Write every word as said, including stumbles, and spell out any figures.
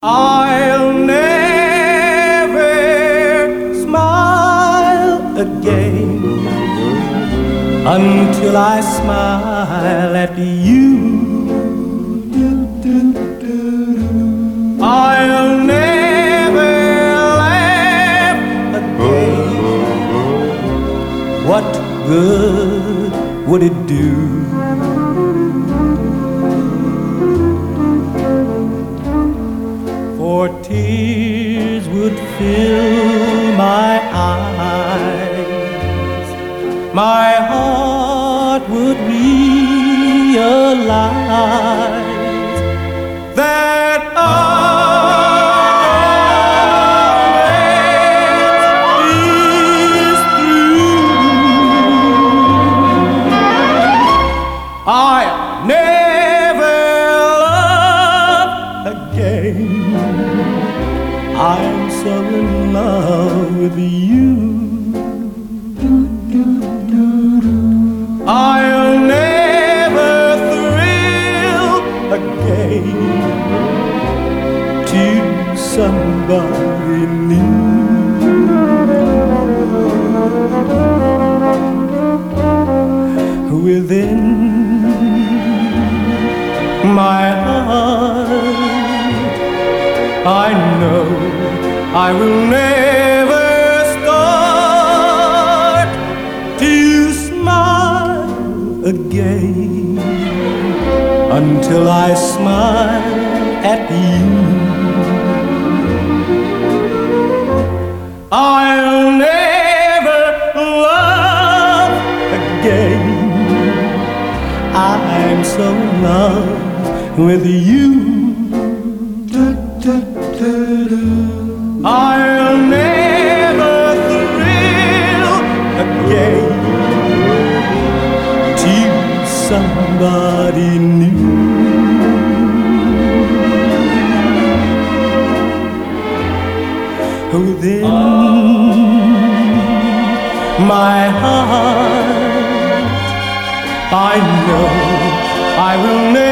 I'll never smile again until I smile at you. I'll never laugh again. What good would it do? For tears would fill my eyes, my heart would realize that our is through. I'll never love again. I'm so in love with you. I'll never thrill again to somebody new. Within my heart, I know I will never start to smile again until I smile at you. I'll never love again. I'm so in love with you. I'll never thrill again to somebody new. Within my heart, I know I will never